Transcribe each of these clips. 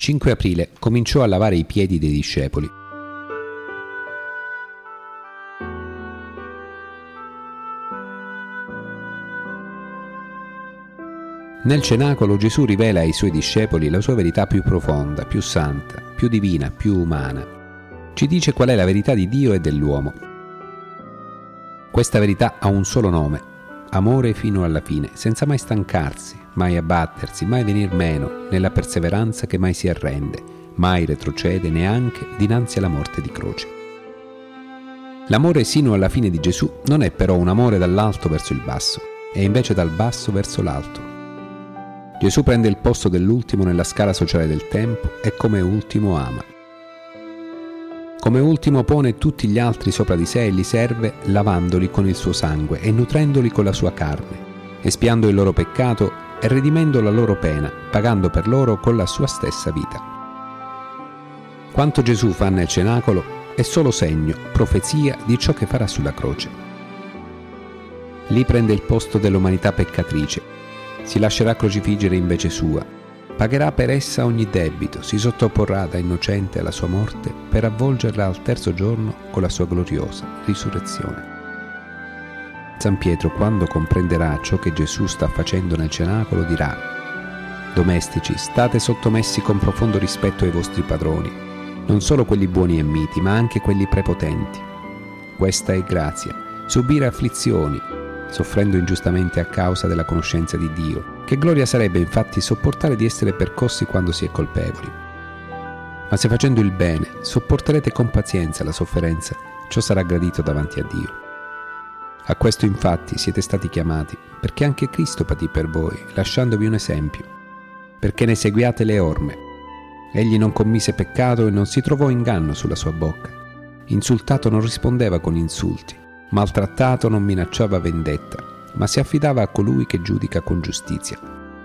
5 aprile cominciò a lavare i piedi dei discepoli. Nel cenacolo Gesù rivela ai suoi discepoli la sua verità più profonda, più santa, più divina, più umana. Ci dice qual è la verità di Dio e dell'uomo. Questa verità ha un solo nome: amore fino alla fine, senza mai stancarsi, mai abbattersi, mai venir meno, nella perseveranza che mai si arrende, mai retrocede neanche dinanzi alla morte di croce. L'amore sino alla fine di Gesù non è però un amore dall'alto verso il basso, è invece dal basso verso l'alto. Gesù prende il posto dell'ultimo nella scala sociale del tempo e come ultimo ama. Come ultimo pone tutti gli altri sopra di sé e li serve lavandoli con il suo sangue e nutrendoli con la sua carne, espiando il loro peccato e redimendo la loro pena, pagando per loro con la sua stessa vita. Quanto Gesù fa nel cenacolo è solo segno, profezia di ciò che farà sulla croce. Lì prende il posto dell'umanità peccatrice, si lascerà crocifiggere in vece sua, pagherà per essa ogni debito, si sottoporrà da innocente alla sua morte per avvolgerla al terzo giorno con la sua gloriosa risurrezione. San Pietro, quando comprenderà ciò che Gesù sta facendo nel cenacolo, dirà: «Domestici, state sottomessi con profondo rispetto ai vostri padroni, non solo quelli buoni e miti, ma anche quelli prepotenti. Questa è grazia, subire afflizioni, soffrendo ingiustamente a causa della conoscenza di Dio. Che gloria sarebbe infatti sopportare di essere percossi quando si è colpevoli. Ma se facendo il bene sopporterete con pazienza la sofferenza, ciò sarà gradito davanti a Dio. A questo infatti siete stati chiamati, perché anche Cristo patì per voi, lasciandovi un esempio, perché ne seguiate le orme. Egli non commise peccato e non si trovò inganno sulla sua bocca. Insultato non rispondeva con insulti, maltrattato non minacciava vendetta, ma si affidava a colui che giudica con giustizia.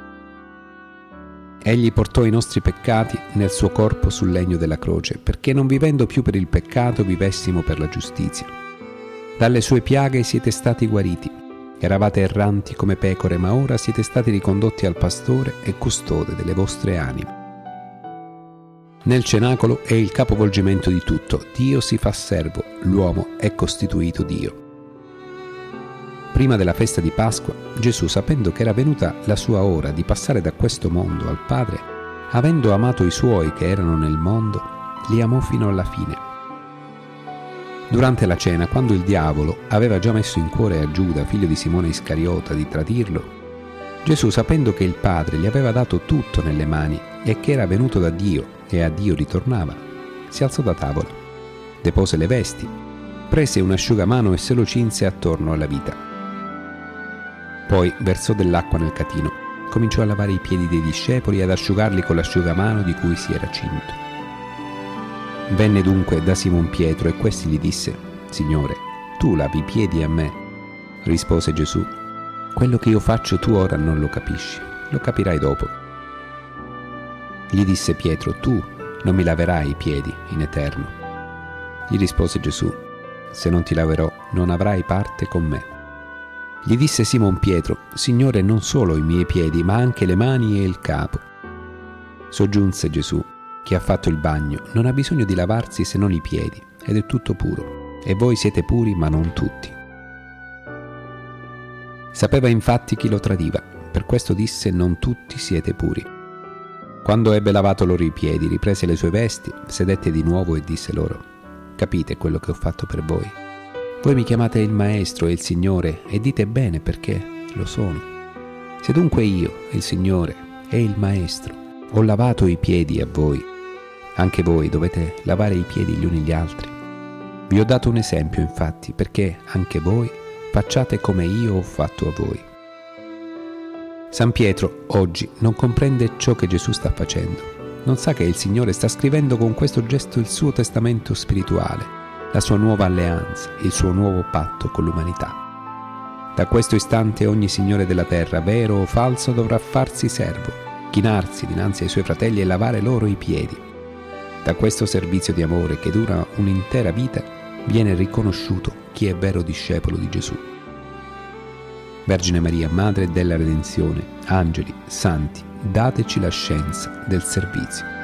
Egli portò i nostri peccati nel suo corpo sul legno della croce, perché non vivendo più per il peccato vivessimo per la giustizia. Dalle sue piaghe siete stati guariti. Eravate erranti come pecore, ma ora siete stati ricondotti al pastore e custode delle vostre anime». Nel cenacolo è il capovolgimento di tutto. Dio si fa servo, l'uomo è costituito Dio. Prima della festa di Pasqua, Gesù, sapendo che era venuta la sua ora di passare da questo mondo al Padre, avendo amato i suoi che erano nel mondo, li amò fino alla fine. Durante la cena, quando il diavolo aveva già messo in cuore a Giuda, figlio di Simone Iscariota, di tradirlo, Gesù, sapendo che il Padre gli aveva dato tutto nelle mani e che era venuto da Dio e a Dio ritornava, si alzò da tavola, depose le vesti, prese un asciugamano e se lo cinse attorno alla vita. Poi versò dell'acqua nel catino, cominciò a lavare i piedi dei discepoli e ad asciugarli con l'asciugamano di cui si era cinto. Venne dunque da Simon Pietro e questi gli disse: «Signore, tu lavi i piedi a me?» Rispose Gesù: «Quello che io faccio tu ora non lo capisci, lo capirai dopo». Gli disse Pietro: «Tu non mi laverai i piedi in eterno». Gli rispose Gesù: «Se non ti laverò, non avrai parte con me». Gli disse Simon Pietro: «Signore, non solo i miei piedi, ma anche le mani e il capo». Soggiunse Gesù: «Chi ha fatto il bagno non ha bisogno di lavarsi se non i piedi, ed è tutto puro, e voi siete puri, ma non tutti». Sapeva infatti chi lo tradiva, per questo disse: «Non tutti siete puri». Quando ebbe lavato loro i piedi, riprese le sue vesti, sedette di nuovo e disse loro: «Capite quello che ho fatto per voi? Voi mi chiamate il Maestro e il Signore e dite bene, perché lo sono. Se dunque io, il Signore e il Maestro, ho lavato i piedi a voi, anche voi dovete lavare i piedi gli uni gli altri. Vi ho dato un esempio, infatti, perché anche voi facciate come io ho fatto a voi». San Pietro oggi non comprende ciò che Gesù sta facendo. Non sa che il Signore sta scrivendo con questo gesto il suo testamento spirituale, la sua nuova alleanza, il suo nuovo patto con l'umanità. Da questo istante ogni signore della terra, vero o falso, dovrà farsi servo, chinarsi dinanzi ai suoi fratelli e lavare loro i piedi. Da questo servizio di amore che dura un'intera vita viene riconosciuto chi è vero discepolo di Gesù. Vergine Maria, Madre della Redenzione, angeli, santi, dateci la scienza del servizio.